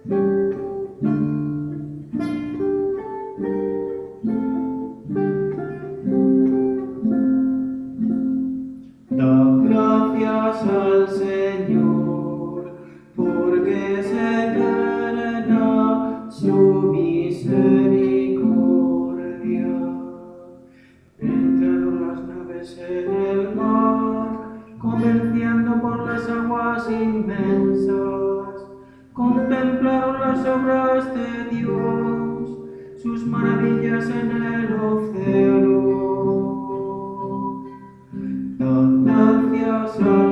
Da gracias al Señor, porque es eterna su misericordia. Entraron las naves en el mar, comerciando por las aguas inmensas. Contemplaron las obras de Dios, sus maravillas en el océano. Dad gracias a